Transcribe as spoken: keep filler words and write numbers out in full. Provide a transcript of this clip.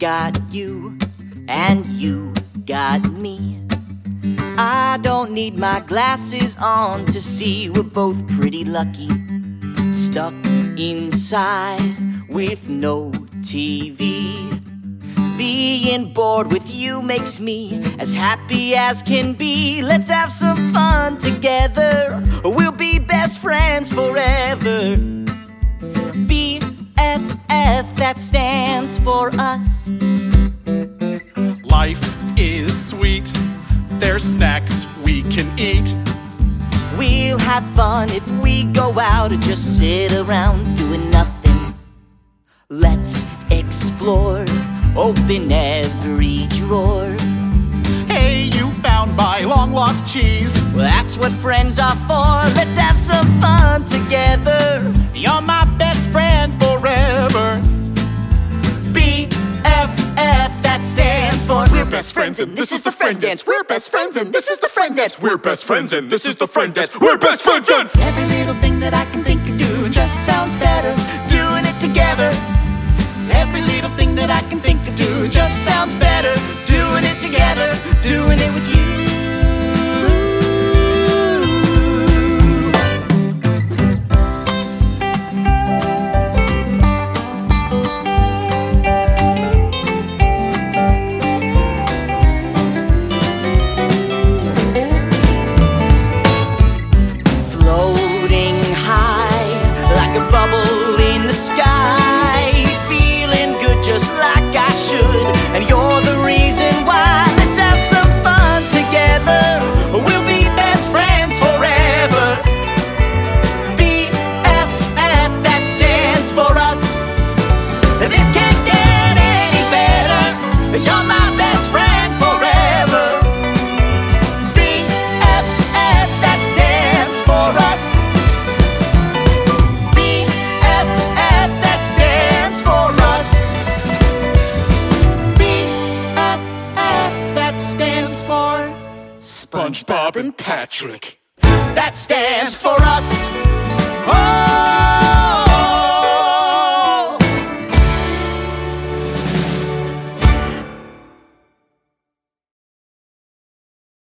got you, and you got me. I don't need my glasses on to see we're both pretty lucky. Stuck inside with no T V. Being bored with you makes me as happy as can be. Let's have some fun together. We'll be best friends forever. B F F, that stands for us. Life is sweet. There's snacks we can eat. We'll have fun if we go out or just sit around doing nothing. Let's explore. Open every drawer. Hey, you found my long-lost cheese. Well, that's what friends are for. Let's have some fun together. You're my best friend forever. B F F, that stands for We're best friends and this is the friend dance. We're best friends and this is the friend dance. We're best friends and this is the friend dance. We're best friends and every little thing that I can think of doing just sounds better doing it together. Every little thing that I can think of doing just sounds better doing it together, doing it with you. Floating high like a bubble in the sky. Just like I should, and you're the reason why. Let's have some fun together. We'll be best friends forever. B F F, that stands for us. This can't get any better. You're my best friend forever. B F F, that stands for us. B F F, that stands for us. Stands for SpongeBob and Patrick. That stands for us.